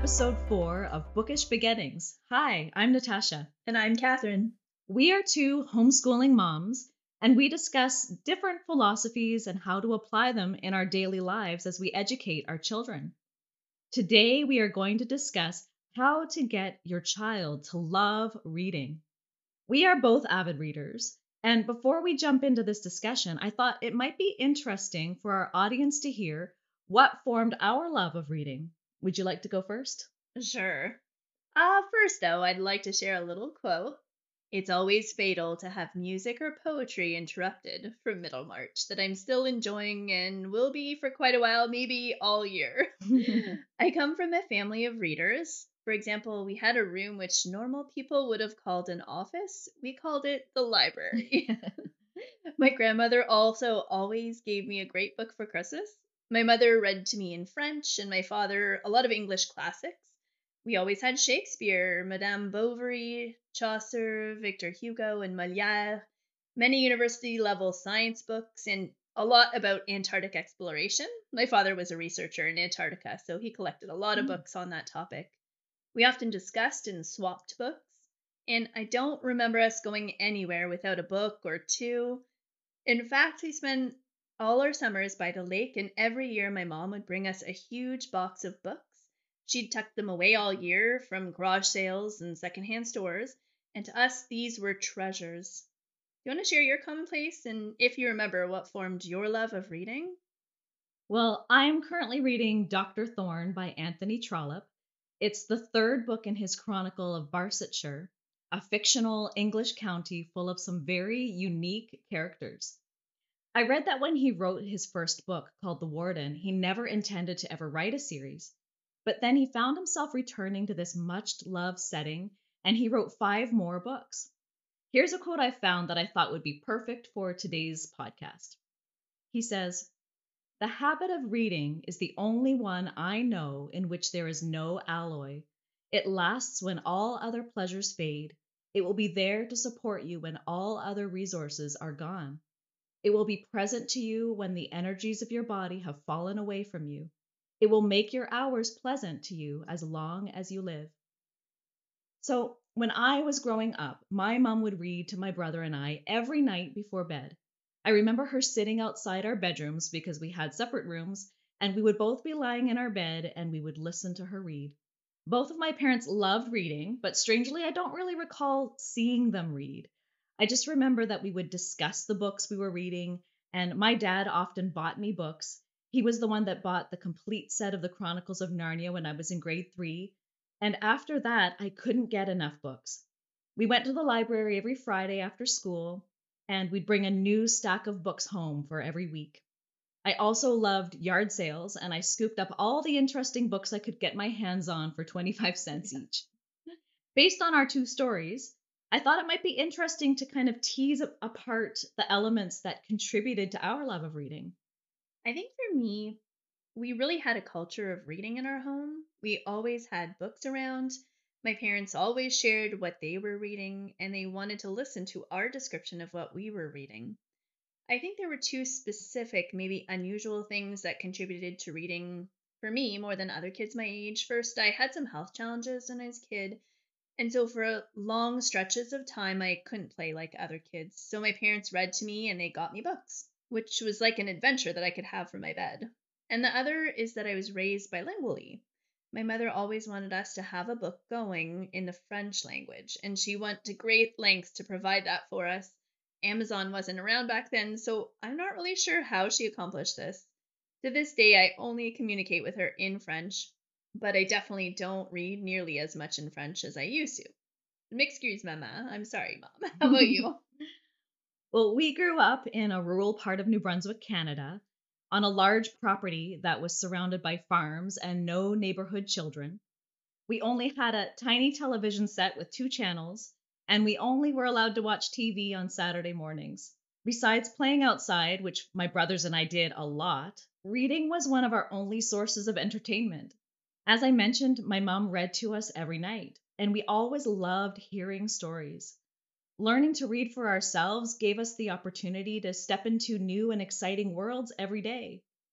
episode 4 of Bookish Beginnings. Hi, I'm Natasha. And I'm Catherine. We are two homeschooling moms, and we discuss different philosophies and how to apply them in our daily lives as we educate our children. Today, we are going to discuss how to get your child to love reading. We are both avid readers, and before we jump into this discussion, I thought it might be interesting for our audience to hear what formed our love of reading. Would you like to go first? Sure. First, though, I'd like to share a little quote. It's always fatal to have music or poetry interrupted from Middlemarch that I'm still enjoying and will be for quite a while, maybe all year. I come from a family of readers. For example, we had a room which normal people would have called an office. We called it the library. My grandmother also always gave me a great book for Christmas. My mother read to me in French, and my father a lot of English classics. We always had Shakespeare, Madame Bovary, Chaucer, Victor Hugo, and Molière, many university level science books, and a lot about Antarctic exploration. My father was a researcher in Antarctica, so he collected a lot of books on that topic. We often discussed and swapped books, and I don't remember us going anywhere without a book or two. In fact, we spent all our summers by the lake, and every year my mom would bring us a huge box of books. She'd tuck them away all year from garage sales and secondhand stores, and to us, these were treasures. You want to share your commonplace and if you remember what formed your love of reading? Well, I am currently reading Dr. Thorne by Anthony Trollope. It's the third book in his chronicle of Barsetshire, a fictional English county full of some very unique characters. I read that when he wrote his first book, called The Warden, he never intended to ever write a series. But then he found himself returning to this much loved setting, and he wrote 5 more books. Here's a quote I found that I thought would be perfect for today's podcast. He says, "The habit of reading is the only one I know in which there is no alloy. It lasts when all other pleasures fade. It will be there to support you when all other resources are gone. It will be present to you when the energies of your body have fallen away from you. It will make your hours pleasant to you as long as you live." So, when I was growing up, my mom would read to my brother and I every night before bed. I remember her sitting outside our bedrooms because we had separate rooms, and we would both be lying in our bed and we would listen to her read. Both of my parents loved reading, but strangely, I don't really recall seeing them read. I just remember that we would discuss the books we were reading, and my dad often bought me books. He was the one that bought the complete set of the Chronicles of Narnia when I was in grade 3, and after that, I couldn't get enough books. We went to the library every Friday after school, and we'd bring a new stack of books home for every week. I also loved yard sales, and I scooped up all the interesting books I could get my hands on for 25 cents each. Based on our 2 stories, I thought it might be interesting to kind of tease apart the elements that contributed to our love of reading. I think for me, we really had a culture of reading in our home. We always had books around. My parents always shared what they were reading, and they wanted to listen to our description of what we were reading. I think there were 2 specific, maybe unusual things that contributed to reading for me more than other kids my age. First, I had some health challenges when I was a kid, and so for long stretches of time, I couldn't play like other kids. So my parents read to me and they got me books, which was like an adventure that I could have from my bed. And the other is that I was raised bilingually. My mother always wanted us to have a book going in the French language, and she went to great lengths to provide that for us. Amazon wasn't around back then, so I'm not really sure how she accomplished this. To this day, I only communicate with her in French, but I definitely don't read nearly as much in French as I used to. M'excuse, Mama. I'm sorry, Mom. How about you? Well, we grew up in a rural part of New Brunswick, Canada, on a large property that was surrounded by farms and no neighborhood children. We only had a tiny television set with 2 channels, and we only were allowed to watch TV on Saturday mornings. Besides playing outside, which my brothers and I did a lot, reading was one of our only sources of entertainment. As I mentioned, my mom read to us every night, and we always loved hearing stories. Learning to read for ourselves gave us the opportunity to step into new and exciting worlds every day.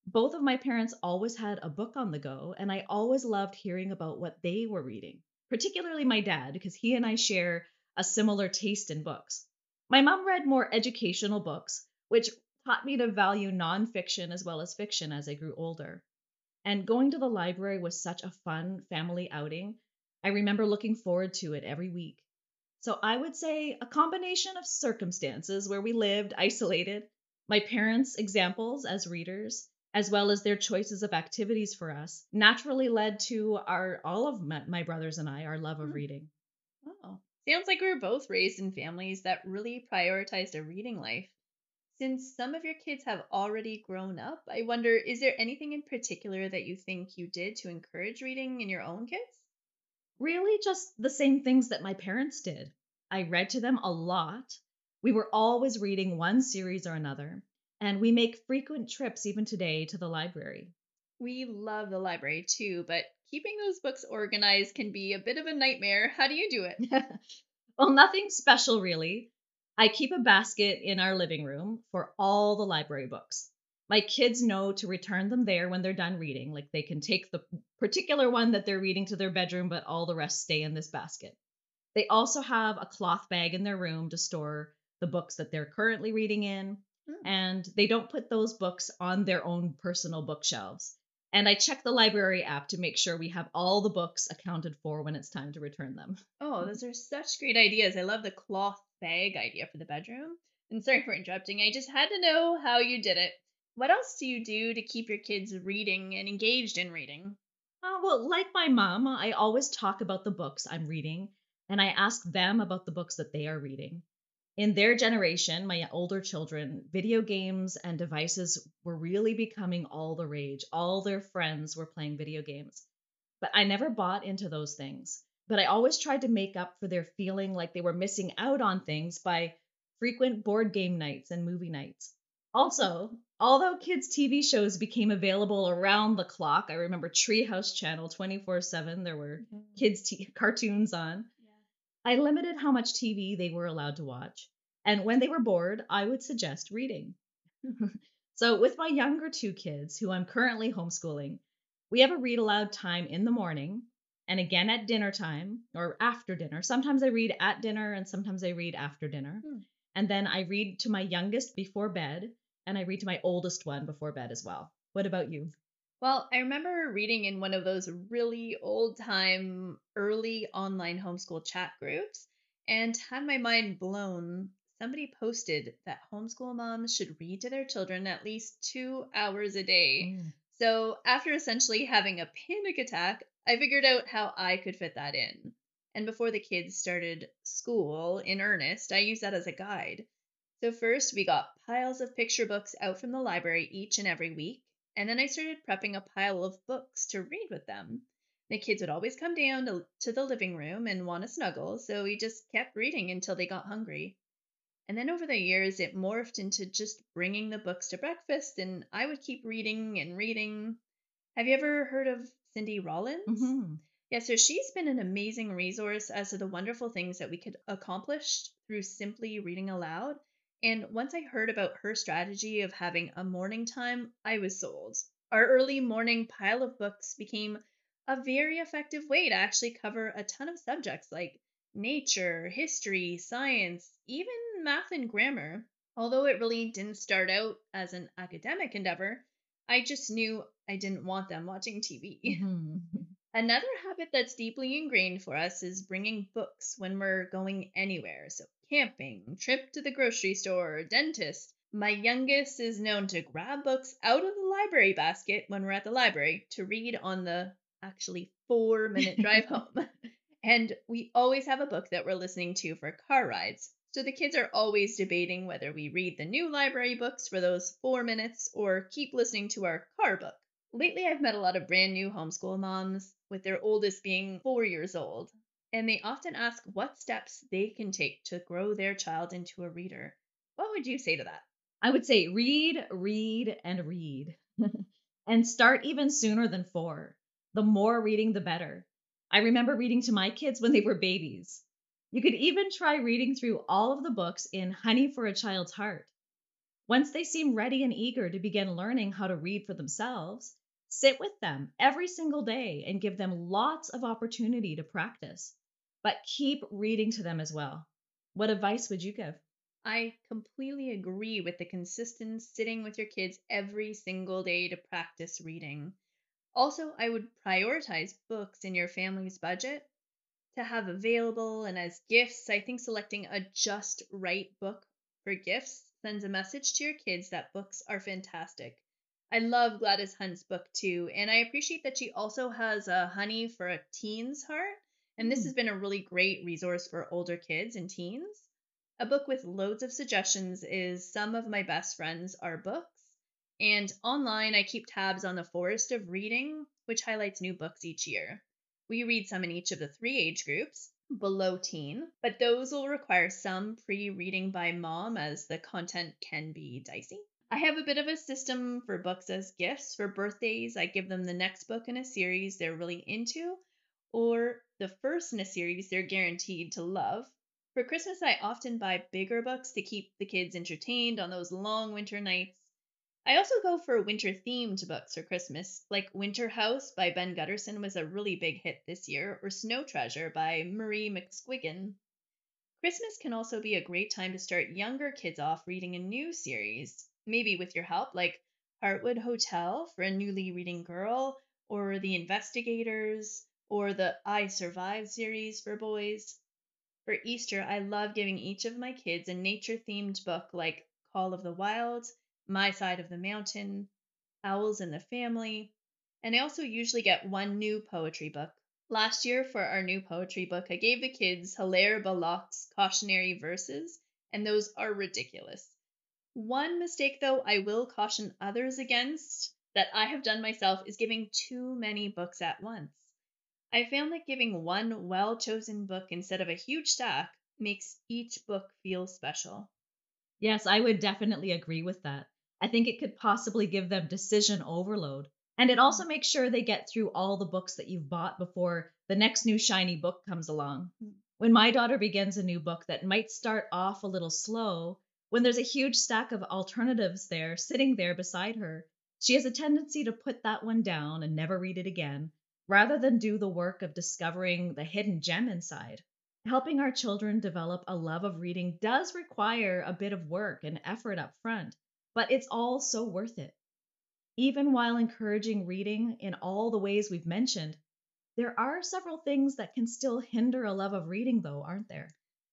Both of my parents always had a book on the go, and I always loved hearing about what they were reading, particularly my dad, because he and I share a similar taste in books. My mom read more educational books, which taught me to value nonfiction as well as fiction as I grew older. And going to the library was such a fun family outing. I remember looking forward to it every week. So I would say a combination of circumstances where we lived isolated, my parents' examples as readers, as well as their choices of activities for us, naturally led to our all of my brothers and I our love of Hmm. reading. Oh, sounds like we were both raised in families that really prioritized a reading life. Since some of your kids have already grown up, I wonder, is there anything in particular that you think you did to encourage reading in your own kids? Really just the same things that my parents did. I read to them a lot. We were always reading one series or another, and we make frequent trips even today to the library. We love the library too, but keeping those books organized can be a bit of a nightmare. How do you do it? Well, nothing special really. I keep a basket in our living room for all the library books. My kids know to return them there when they're done reading. Like they can take the particular one that they're reading to their bedroom, but all the rest stay in this basket. They also have a cloth bag in their room to store the books that they're currently reading in, Hmm. and they don't put those books on their own personal bookshelves. And I check the library app to make sure we have all the books accounted for when it's time to return them. Oh, those are such great ideas. I love the cloth bag idea for the bedroom. And sorry for interrupting. I just had to know how you did it. What else do you do to keep your kids reading and engaged in reading? Well, like my mom, I always talk about the books I'm reading, and I ask them about the books that they are reading. In their generation, my older children, video games and devices were really becoming all the rage. All their friends were playing video games. But I never bought into those things. But I always tried to make up for their feeling like they were missing out on things by frequent board game nights and movie nights. Also, although kids' TV shows became available around the clock, I remember Treehouse Channel 24/7, there were Mhm. kids' cartoons on. I limited how much TV they were allowed to watch. And when they were bored, I would suggest reading. So, with my younger two kids, who I'm currently homeschooling, we have a read aloud time in the morning and again at dinner time or after dinner. Sometimes I read at dinner and sometimes I read after dinner. Hmm. And then I read to my youngest before bed and I read to my oldest one before bed as well. What about you? Well, I remember reading in one of those really old time, early online homeschool chat groups and had my mind blown. Somebody posted that homeschool moms should read to their children at least 2 hours a day. Mm. So, after essentially having a panic attack, I figured out how I could fit that in. And before the kids started school in earnest, I used that as a guide. So, first, we got piles of picture books out from the library each and every week. And then I started prepping a pile of books to read with them. The kids would always come down to the living room and want to snuggle, so we just kept reading until they got hungry. And then over the years, it morphed into just bringing the books to breakfast, and I would keep reading and reading. Have you ever heard of Cindy Rollins? Hmm. Yeah, so she's been an amazing resource as to the wonderful things that we could accomplish through simply reading aloud. And once I heard about her strategy of having a morning time, I was sold. Our early morning pile of books became a very effective way to actually cover a ton of subjects like nature, history, science, even math and grammar. Although it really didn't start out as an academic endeavor, I just knew I didn't want them watching TV. Hmm. Another habit that's deeply ingrained for us is bringing books when we're going anywhere. So, camping, trip to the grocery store, dentist. My youngest is known to grab books out of the library basket when we're at the library to read on the actually 4 minute drive home. And we always have a book that we're listening to for car rides. So the kids are always debating whether we read the new library books for those 4 minutes or keep listening to our car book. Lately, I've met a lot of brand new homeschool moms, with their oldest being 4 years old, and they often ask what steps they can take to grow their child into a reader. What would you say to that? I would say read, read, and read. And start even sooner than four. The more reading, the better. I remember reading to my kids when they were babies. You could even try reading through all of the books in Honey for a Child's Heart. Once they seem ready and eager to begin learning how to read for themselves, sit with them every single day and give them lots of opportunity to practice. But keep reading to them as well. What advice would you give? I completely agree with the consistent sitting with your kids every single day to practice reading. Also, I would prioritize books in your family's budget to have available, and as gifts, I think selecting a just right book for gifts sends a message to your kids that books are fantastic. I love Gladys Hunt's book too, and I appreciate that she also has a Honey for a Teen's Heart, and this Hmm. has been a really great resource for older kids and teens. A book with loads of suggestions is Some of My Best Friends Are Books, and online I keep tabs on the Forest of Reading, which highlights new books each year. We read some in each of the three age groups, below teen, but those will require some pre reading by mom as the content can be dicey. I have a bit of a system for books as gifts. For birthdays, I give them the next book in a series they're really into, or the first in a series they're guaranteed to love. For Christmas, I often buy bigger books to keep the kids entertained on those long winter nights. I also go for winter themed books for Christmas, like Winter House by Ben Gutterson was a really big hit this year, or Snow Treasure by Marie McSquiggin. Christmas can also be a great time to start younger kids off reading a new series, maybe with your help, like Heartwood Hotel for a newly reading girl, or The Investigators, or the I Survive series for boys. For Easter, I love giving each of my kids a nature themed book like Call of the Wild, My Side of the Mountain, Owls in the Family, and I also usually get one new poetry book. Last year, for our new poetry book, I gave the kids Hilaire Belloc's cautionary verses, and those are ridiculous. One mistake, though, I will caution others against that I have done myself is giving too many books at once. I found that giving one well chosen book instead of a huge stack makes each book feel special. Yes, I would definitely agree with that. I think it could possibly give them decision overload. And it also makes sure they get through all the books that you've bought before the next new shiny book comes along. When my daughter begins a new book that might start off a little slow, when there's a huge stack of alternatives there sitting there beside her, she has a tendency to put that one down and never read it again, rather than do the work of discovering the hidden gem inside. Helping our children develop a love of reading does require a bit of work and effort up front, but it's all so worth it. Even while encouraging reading in all the ways we've mentioned, there are several things that can still hinder a love of reading, though, aren't there?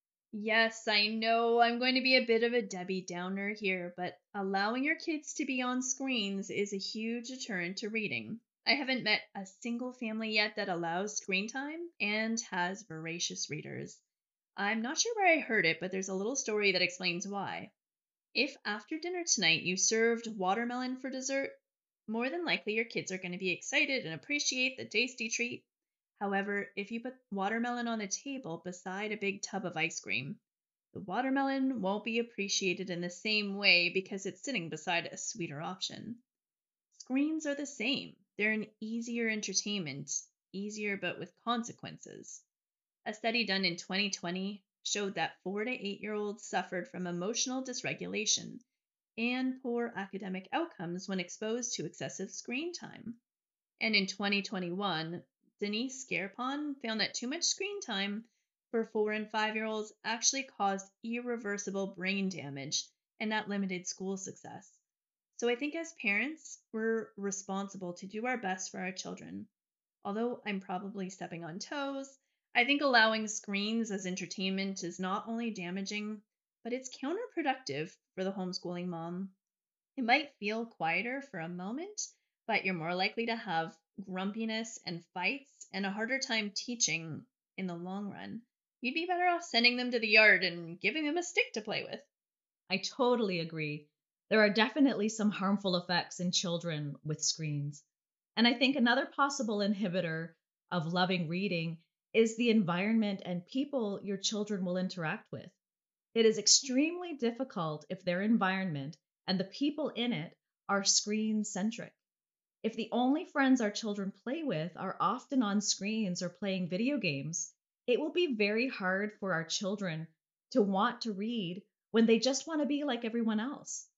Yes, I know I'm going to be a bit of a Debbie Downer here, but allowing your kids to be on screens is a huge deterrent to reading. I haven't met a single family yet that allows screen time and has voracious readers. I'm not sure where I heard it, but there's a little story that explains why. If after dinner tonight you served watermelon for dessert, more than likely your kids are going to be excited and appreciate the tasty treat. However, if you put watermelon on the table beside a big tub of ice cream, the watermelon won't be appreciated in the same way because it's sitting beside a sweeter option. Screens are the same. They're an easier entertainment, easier but with consequences. A study done in 2020 showed that 4 to 8-year-olds suffered from emotional dysregulation and poor academic outcomes when exposed to excessive screen time. And in 2021, Denise Scarpon found that too much screen time for 4 and 5-year-olds actually caused irreversible brain damage, and that limited school success. So I think as parents, we're responsible to do our best for our children. Although I'm probably stepping on toes, I think allowing screens as entertainment is not only damaging, but it's counterproductive for the homeschooling mom. It might feel quieter for a moment, but you're more likely to have grumpiness and fights and a harder time teaching in the long run. You'd be better off sending them to the yard and giving them a stick to play with. I totally agree. There are definitely some harmful effects in children with screens. And I think another possible inhibitor of loving reading is the environment and people your children will interact with. It is extremely difficult if their environment and the people in it are screen centric. If the only friends our children play with are often on screens or playing video games, it will be very hard for our children to want to read when they just want to be like everyone else.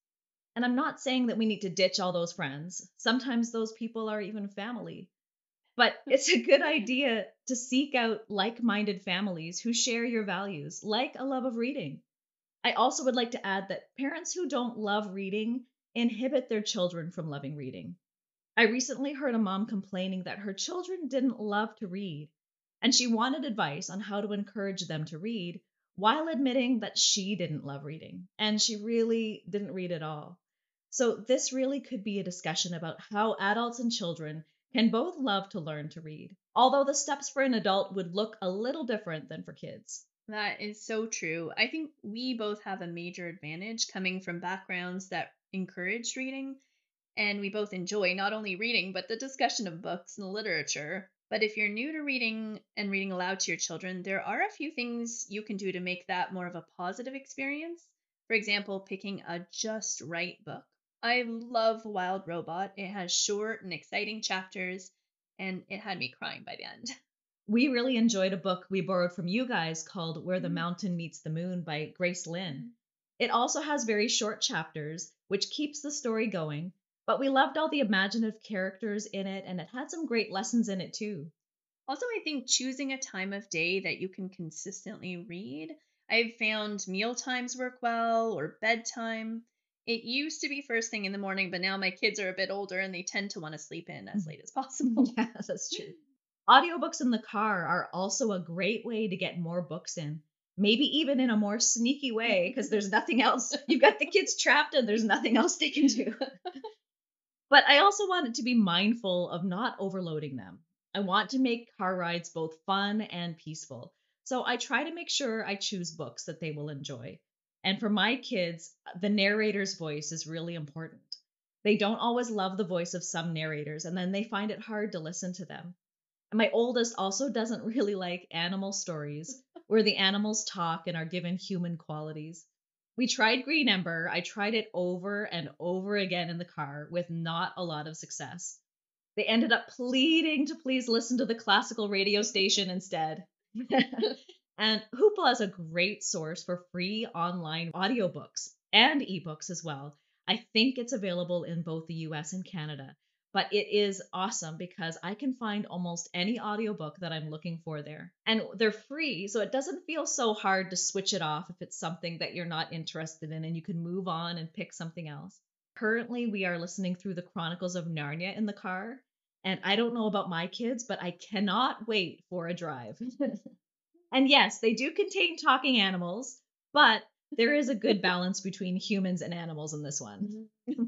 And I'm not saying that we need to ditch all those friends. Sometimes those people are even family. But it's a good idea to seek out like minded families who share your values, like a love of reading. I also would like to add that parents who don't love reading inhibit their children from loving reading. I recently heard a mom complaining that her children didn't love to read, and she wanted advice on how to encourage them to read while admitting that she didn't love reading, and she really didn't read at all. So, this really could be a discussion about how adults and children can both love to learn to read, although the steps for an adult would look a little different than for kids. That is so true. I think we both have a major advantage coming from backgrounds that encourage reading, and we both enjoy not only reading, but the discussion of books and literature. But if you're new to reading and reading aloud to your children, there are a few things you can do to make that more of a positive experience. For example, picking a just right book. I love Wild Robot. It has short and exciting chapters, and it had me crying by the end. We really enjoyed a book we borrowed from you guys called Where the Mountain Meets the Moon by Grace Lynn. It also has very short chapters, which keeps the story going, but we loved all the imaginative characters in it, and it had some great lessons in it too. Also, I think choosing a time of day that you can consistently read. I've found meal times work well or bedtime. It used to be first thing in the morning, but now my kids are a bit older and they tend to want to sleep in as late as possible. Yeah, that's true. Audiobooks in the car are also a great way to get more books in. Maybe even in a more sneaky way, because there's nothing else. You've got the kids trapped and there's nothing else they can do. But I also wanted to be mindful of not overloading them. I want to make car rides both fun and peaceful. So I try to make sure I choose books that they will enjoy. And for my kids, the narrator's voice is really important. They don't always love the voice of some narrators, and then they find it hard to listen to them. And my oldest also doesn't really like animal stories where the animals talk and are given human qualities. We tried Green Ember. I tried it over and over again in the car with not a lot of success. They ended up pleading to please listen to the classical radio station instead. And Hoopla is a great source for free online audiobooks and ebooks as well. I think it's available in both the US and Canada, but it is awesome because I can find almost any audiobook that I'm looking for there. And they're free, so it doesn't feel so hard to switch it off if it's something that you're not interested in and you can move on and pick something else. Currently, we are listening through the Chronicles of Narnia in the car. And I don't know about my kids, but I cannot wait for a drive. And yes, they do contain talking animals, but there is a good balance between humans and animals in this one.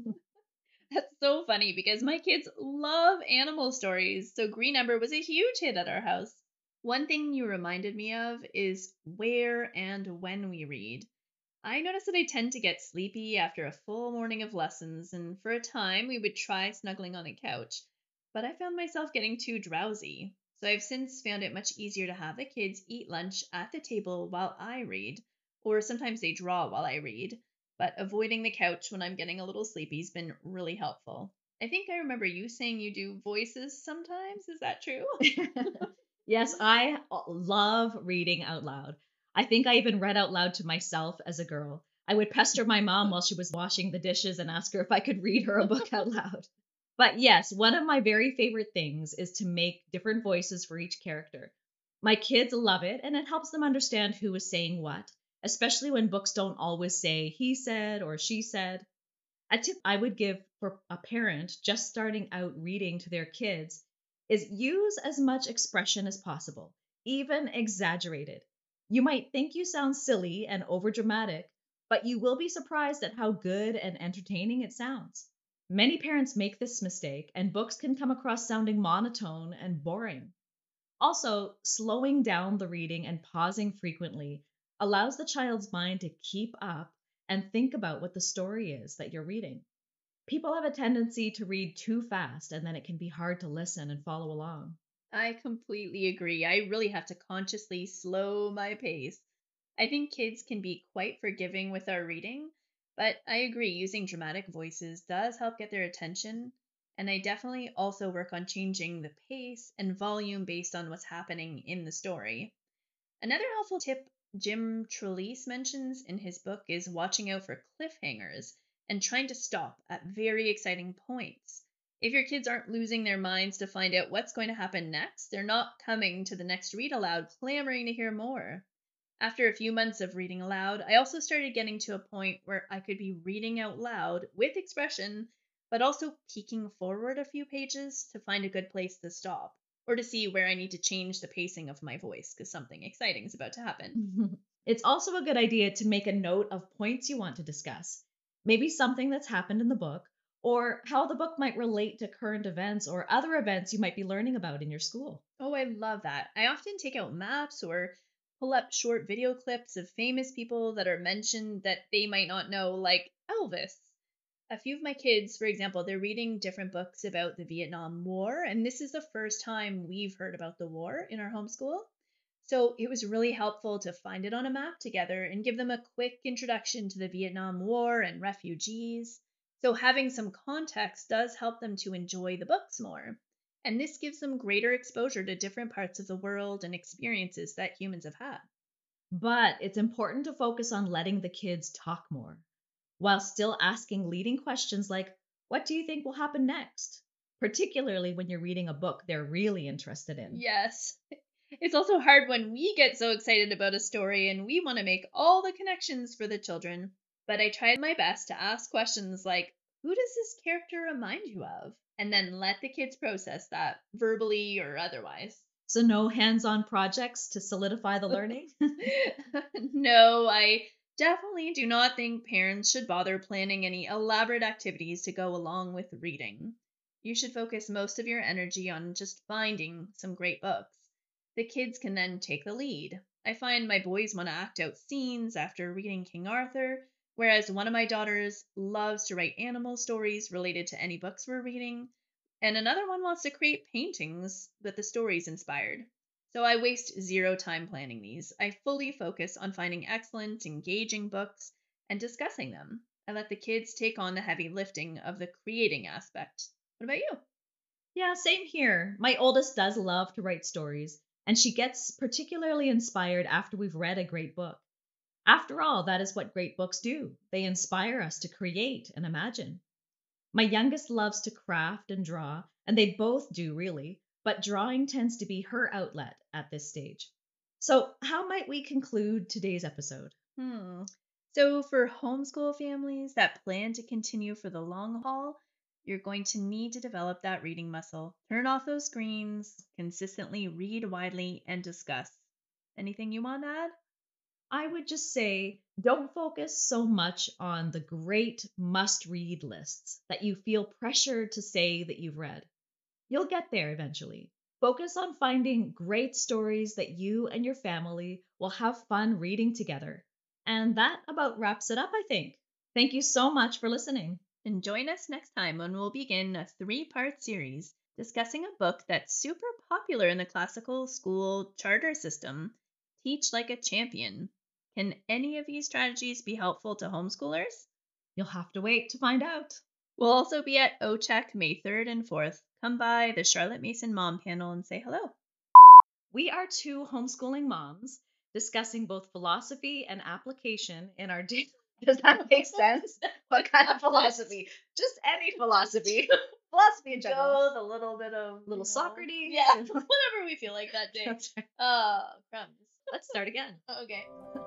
That's so funny because my kids love animal stories, so Green Ember was a huge hit at our house. One thing you reminded me of is where and when we read. I notice that I tend to get sleepy after a full morning of lessons, and for a time we would try snuggling on the couch, but I found myself getting too drowsy. So I've since found it much easier to have the kids eat lunch at the table while I read, or sometimes they draw while I read, but avoiding the couch when I'm getting a little sleepy has been really helpful. I think I remember you saying you do voices sometimes. Is that true? Yes, I love reading out loud. I think I even read out loud to myself as a girl. I would pester my mom while she was washing the dishes and ask her if I could read her a book out loud. But yes, one of my very favorite things is to make different voices for each character. My kids love it, and it helps them understand who is saying what, especially when books don't always say he said or she said. A tip I would give for a parent just starting out reading to their kids is use as much expression as possible, even exaggerated. You might think you sound silly and overdramatic, but you will be surprised at how good and entertaining it sounds. Many parents make this mistake, and books can come across sounding monotone and boring. Also, slowing down the reading and pausing frequently allows the child's mind to keep up and think about what the story is that you're reading. People have a tendency to read too fast, and then it can be hard to listen and follow along. I completely agree. I really have to consciously slow my pace. I think kids can be quite forgiving with our reading, but I agree using dramatic voices does help get their attention. And I definitely also work on changing the pace and volume based on what's happening in the story. Another helpful tip Jim Trelease mentions in his book is watching out for cliffhangers. and trying to stop at very exciting points. If your kids aren't losing their minds to find out what's going to happen next, they're not coming to the next read aloud clamoring to hear more. After a few months of reading aloud, I also started getting to a point where I could be reading out loud with expression, but also peeking forward a few pages to find a good place to stop, or to see where I need to change the pacing of my voice because something exciting is about to happen. It's also a good idea to make a note of points you want to discuss. Maybe something that's happened in the book, or how the book might relate to current events or other events you might be learning about in your school. Oh, I love that. I often take out maps or pull up short video clips of famous people that are mentioned that they might not know, like Elvis. A few of my kids, for example, they're reading different books about the Vietnam War, and this is the first time we've heard about the war in our homeschool. So it was really helpful to find it on a map together and give them a quick introduction to the Vietnam War and refugees. So having some context does help them to enjoy the books more. And this gives them greater exposure to different parts of the world and experiences that humans have had. But it's important to focus on letting the kids talk more, while still asking leading questions like, what do you think will happen next? Particularly when you're reading a book they're really interested in. Yes. It's also hard when we get so excited about a story and we want to make all the connections for the children. But I tried my best to ask questions like, who does this character remind you of? And then let the kids process that, verbally or otherwise. So, no hands on projects to solidify the learning? No, I definitely do not think parents should bother planning any elaborate activities to go along with reading. You should focus most of your energy on just finding some great books. The kids can then take the lead. I find my boys want to act out scenes after reading King Arthur, whereas one of my daughters loves to write animal stories related to any books we're reading, and another one wants to create paintings that the stories inspired. So I waste zero time planning these. I fully focus on finding excellent, engaging books and discussing them. I let the kids take on the heavy lifting of the creating aspect. What about you? Yeah, same here. My oldest does love to write stories, and she gets particularly inspired after we've read a great book. After all, that is what great books do. They inspire us to create and imagine. My youngest loves to craft and draw, and they both do really, but drawing tends to be her outlet at this stage. So, how might we conclude today's episode? Hmm. So, for homeschool families that plan to continue for the long haul, you're going to need to develop that reading muscle. Turn off those screens, consistently read widely, and discuss. Anything you want to add? I would just say don't focus so much on the great must read lists that you feel pressure to say that you've read. You'll get there eventually. Focus on finding great stories that you and your family will have fun reading together. And that about wraps it up, I think. Thank you so much for listening. And join us next time when we'll begin a 3-part series discussing a book that's super popular in the classical school charter system, Teach Like a Champion. Can any of these strategies be helpful to homeschoolers? You'll have to wait to find out. We'll also be at OCHEC May 3rd and 4th. Come by the Charlotte Mason Mom Panel and say hello. We are two homeschooling moms discussing both philosophy and application in our daily. Does that make sense? What kind of philosophy? Just any philosophy. Philosophy in general. Go the little bit of Little Socrates. Yeah, whatever we feel like that day. That's right. Crumbs. Let's start again. Okay.